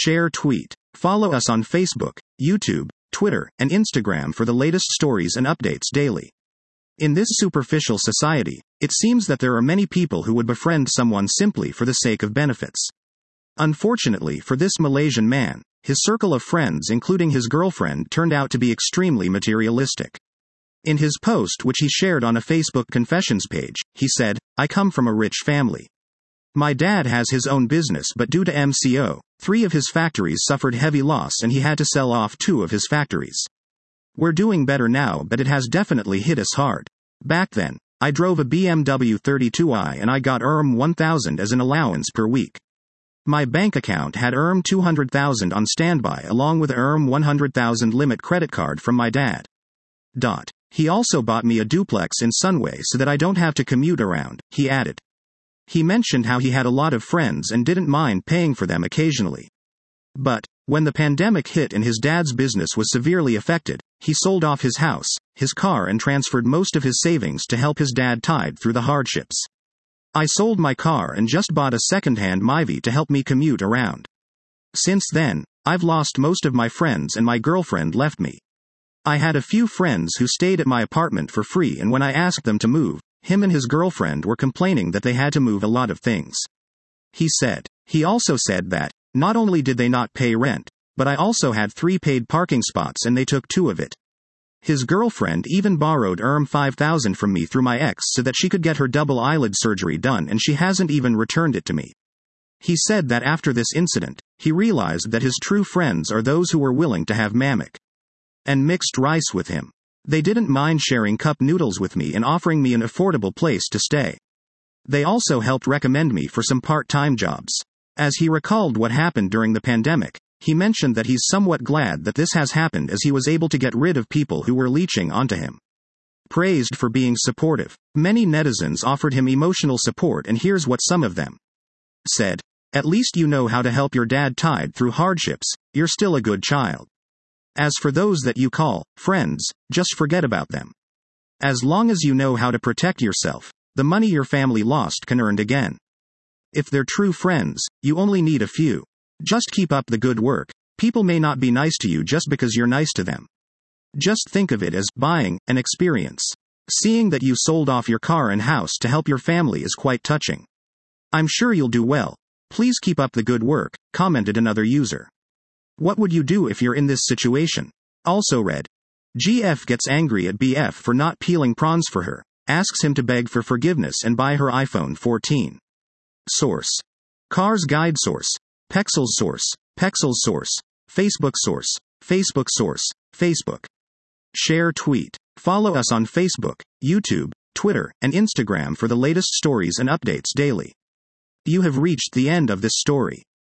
Share tweet. Follow us on Facebook, YouTube, Twitter, and Instagram for the latest stories and updates daily. In this superficial society, it seems that there are many people who would befriend someone simply for the sake of benefits. Unfortunately for this Malaysian man, his circle of friends including his girlfriend turned out to be extremely materialistic. In his post which he shared on a Facebook confessions page, he said, "I come from a rich family. My dad has his own business but due to MCO, 3 of his factories suffered heavy loss and he had to sell off 2 of his factories. We're doing better now but it has definitely hit us hard. Back then, I drove a BMW 32i and I got 1,000 as an allowance per week. My bank account had 200,000 on standby along with 100,000 limit credit card from my dad. He also bought me a duplex in Sunway so that I don't have to commute around," he added. He mentioned how he had a lot of friends and didn't mind paying for them occasionally. But, when the pandemic hit and his dad's business was severely affected, he sold off his house, his car and transferred most of his savings to help his dad tide through the hardships. I sold my car and just bought a second-hand Myvi to help me commute around. Since then, I've lost most of my friends and my girlfriend left me. I had a few friends who stayed at my apartment for free and when I asked them to move, him and his girlfriend were complaining that they had to move a lot of things," he said. He also said that, "Not only did they not pay rent, but I also had 3 paid parking spots and they took 2 of it. His girlfriend even borrowed 5,000 from me through my ex so that she could get her double eyelid surgery done and she hasn't even returned it to me." He said that after this incident, he realized that his true friends are those who were willing to have mamak and mixed rice with him. They didn't mind sharing cup noodles with me and offering me an affordable place to stay. They also helped recommend me for some part-time jobs. As he recalled what happened during the pandemic, he mentioned that he's somewhat glad that this has happened as he was able to get rid of people who were leeching onto him. Praised for being supportive, many netizens offered him emotional support and here's what some of them said. "At least you know how to help your dad tide through hardships, you're still a good child. As for those that you call friends, just forget about them. As long as you know how to protect yourself, the money your family lost can earn again. If they're true friends, you only need a few. Just keep up the good work. People may not be nice to you just because you're nice to them. Just think of it as buying an experience. Seeing that you sold off your car and house to help your family is quite touching. I'm sure you'll do well. Please keep up the good work," commented another user. What would you do if you're in this situation? Also read. GF gets angry at BF for not peeling prawns for her, asks him to beg for forgiveness and buy her iPhone 14. Source. Cars Guide Source. Pexels Source. Pexels Source. Facebook Source. Facebook Source. Facebook. Share tweet. Follow us on Facebook, YouTube, Twitter, and Instagram for the latest stories and updates daily. You have reached the end of this story.